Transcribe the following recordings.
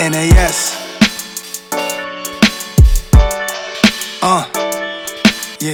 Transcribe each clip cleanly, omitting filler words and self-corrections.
NAS. Yeah.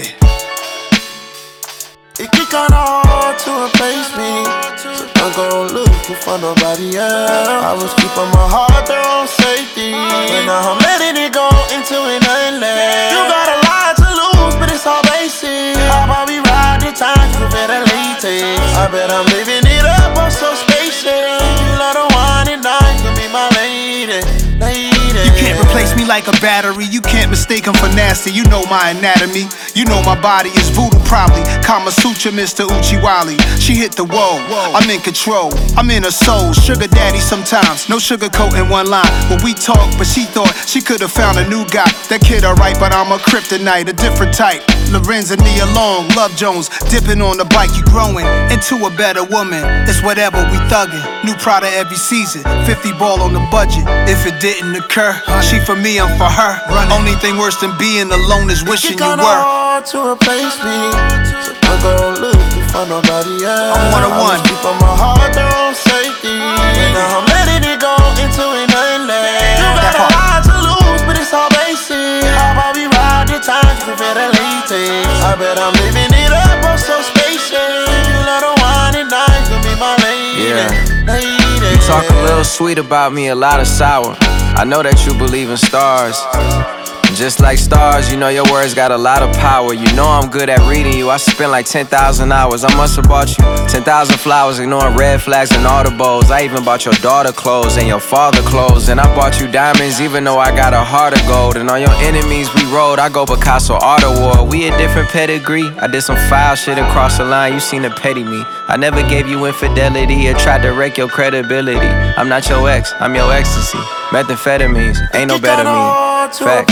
It get kinda hard to replace me, so don't go looking for nobody else. I was keeping my heart there on safety, and now I'm letting it go into an endless. You got a lot to lose, but it's all basic. How about we ride the time through better latex? I bet I'm living it up, I'm so spacious. You love the wine and dine, you be my lady, lady. You can't replace me like a battery. You can't mistake him for nasty. You know my anatomy. You know my body is voodoo probably. Kama Sutra, Mr. Uchiwali. She hit the wall. I'm in control. I'm in her soul. Sugar daddy sometimes. No sugarcoat in one line. When we talk, but she thought she could have found a new guy. That kid alright, but I'm a kryptonite, a different type. Lorenz and Nia Long, Love Jones, dipping on the bike. You growing into a better woman. It's whatever we thuggin'. New Prada every season. 50 ball on the budget. If it didn't occur, she for me, I'm for her. Only thing worse than being alone is wishing you were. Hard to replace me, so don't go looking for nobody else. I'm one-on-one. I was keeping my heart there on safety, and now I'm letting it go into an endless. You got a lot to lose, but it's all basic. How about we ride the time through better latex? I bet I'm living it up, I'm so spacious. You love the wine and dine, you be my lady, lady. You talk a little sweet about me, a lot of sour. I know that you believe in stars. Just like stars, you know your words got a lot of power. You know I'm good at reading you. I spent like 10,000 hours. I must have bought you 10,000 flowers, ignoring red flags and audibles. I even bought your daughter clothes and your father clothes. And I bought you diamonds even though I got a heart of gold. And on your enemies we rode, I go Picasso Art Award. We a different pedigree. I did some foul shit across the line, you seen to petty me. I never gave you infidelity or tried to wreck your credibility. I'm not your ex, I'm your ecstasy. Methamphetamines, ain't no better me. Fact.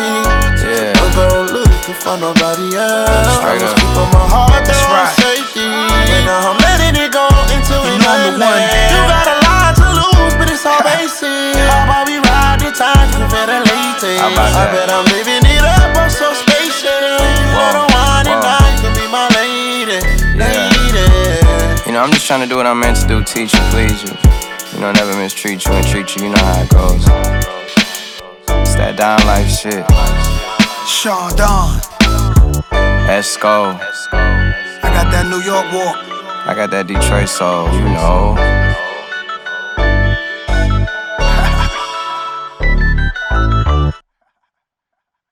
Yeah. Don't go looking for nobody else. Straight I was up. keeping my heart there on right. safety, and now I'm letting it go into an know I'm the one. endless. You got a lot to lose, but it's all basic. How about we ride the time through better latex? How about I that? bet I'm living it up, I'm so spacious. You love the wine and dine, you be my lady, lady. You know, I'm just trying to do what I'm meant to do, teach you, please you. You know, never mistreat you and treat you, you know how it goes. It's that down life shit. Sean Don. Esco. I got that New York walk. I got that Detroit soul, you know.